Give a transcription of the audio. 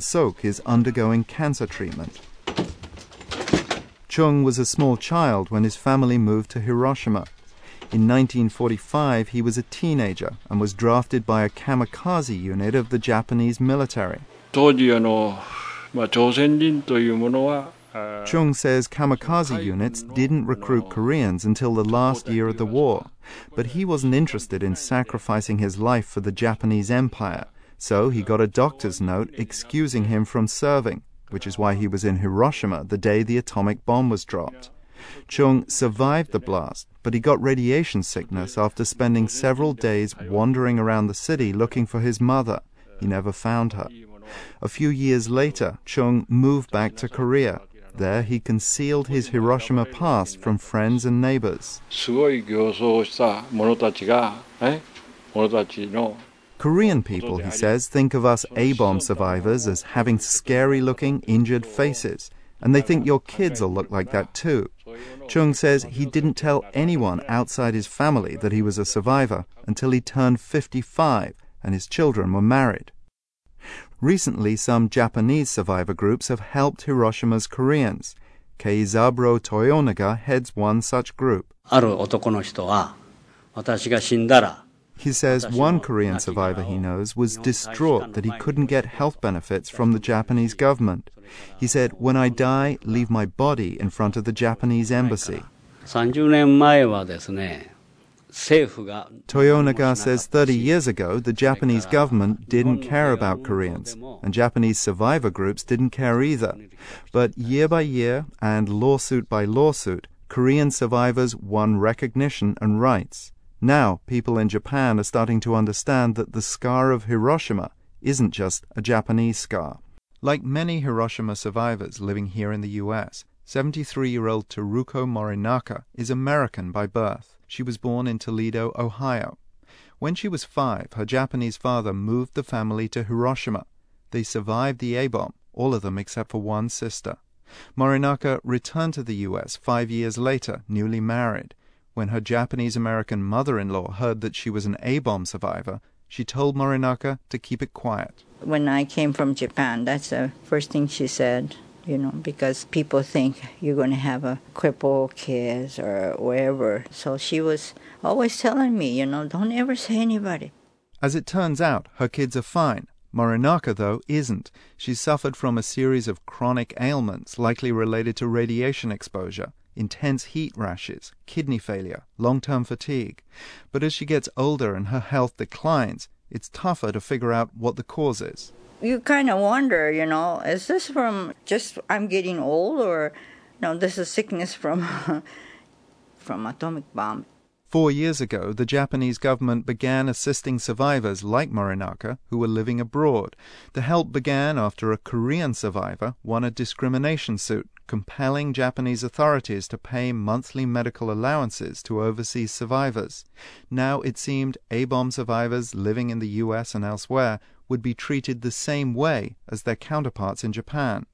Sok is undergoing cancer treatment. Chung was a small child when his family moved to Hiroshima. In 1945, he was a teenager and was drafted by a kamikaze unit of the Japanese military. Chung says kamikaze units didn't recruit Koreans until the last year of the war, but he wasn't interested in sacrificing his life for the Japanese Empire, so he got a doctor's note excusing him from serving, which is why he was in Hiroshima the day the atomic bomb was dropped. Chung survived the blast, but he got radiation sickness after spending several days wandering around the city looking for his mother. He never found her. A few years later, Chung moved back to Korea. There he concealed his Hiroshima past from friends and neighbors. Korean people, he says, think of us A-bomb survivors as having scary-looking, injured faces, and they think your kids will look like that too. Chung says he didn't tell anyone outside his family that he was a survivor until he turned 55 and his children were married. Recently, some Japanese survivor groups have helped Hiroshima's Koreans. Keizaburo Toyonaga heads one such group. He says one Korean survivor he knows was distraught that he couldn't get health benefits from the Japanese government. He said, "When I die, leave my body in front of the Japanese embassy." Toyonaga says 30 years ago the Japanese government didn't care about Koreans, and Japanese survivor groups didn't care either. But year by year and lawsuit by lawsuit, Korean survivors won recognition and rights. Now people in Japan are starting to understand that the scar of Hiroshima isn't just a Japanese scar. Like many Hiroshima survivors living here in the US, 73-year-old Teruko Morinaka is American by birth. She was born in Toledo, Ohio. When she was 5, her Japanese father moved the family to Hiroshima. They survived the A-bomb, all of them except for one sister. Morinaka returned to the US 5 years later, newly married. When her Japanese-American mother-in-law heard that she was an A-bomb survivor, she told Morinaka to keep it quiet. When I came from Japan, that's the first thing she said. Because people think you're going to have a crippled kids or wherever. So she was always telling me, don't ever say anybody. As it turns out, her kids are fine. Morinaka, though, isn't. She suffered from a series of chronic ailments likely related to radiation exposure, intense heat rashes, kidney failure, long-term fatigue. But as she gets older and her health declines, it's tougher to figure out what the cause is. You kind of wonder, is this from just I'm getting old, or this is sickness from atomic bomb? 4 years ago, the Japanese government began assisting survivors like Morinaka who were living abroad. The help began after a Korean survivor won a discrimination suit, compelling Japanese authorities to pay monthly medical allowances to overseas survivors. Now it seemed A-bomb survivors living in the US and elsewhere would be treated the same way as their counterparts in Japan.